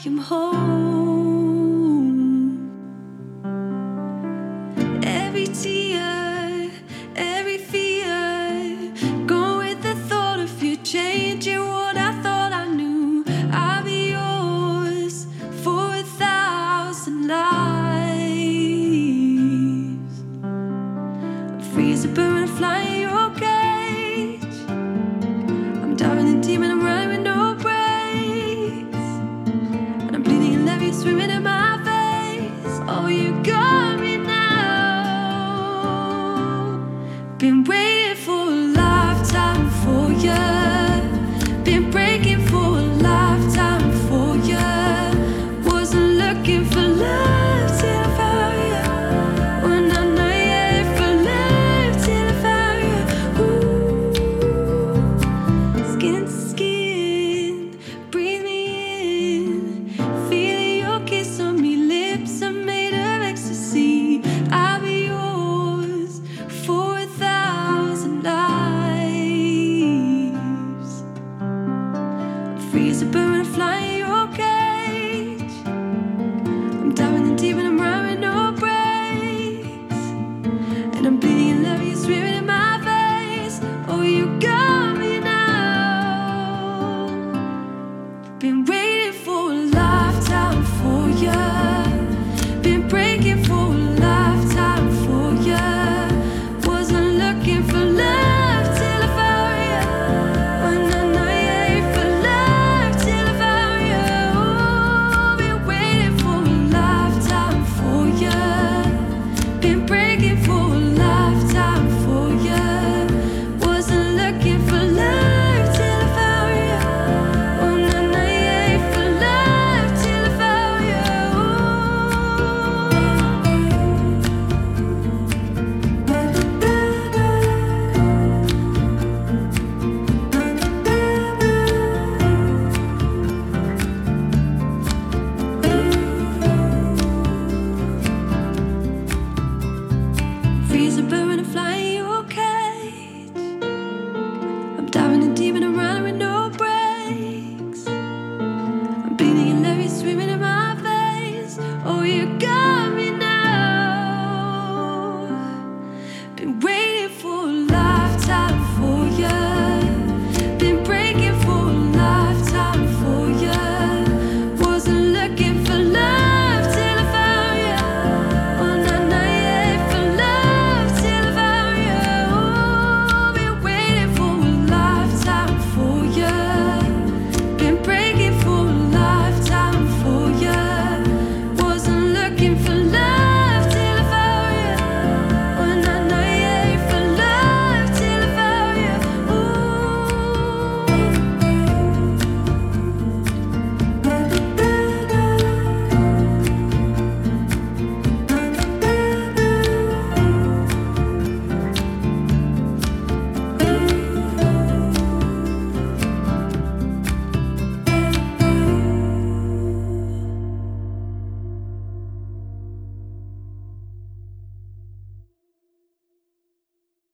am home. Every tear, every fear, go with the thought of you changing what I thought I knew. I'll be yours for 1,000 lives. Free as a bird and flying in your cage. I'm diving in deep and I'm running with no brakes. And I'm bleeding and love you swimming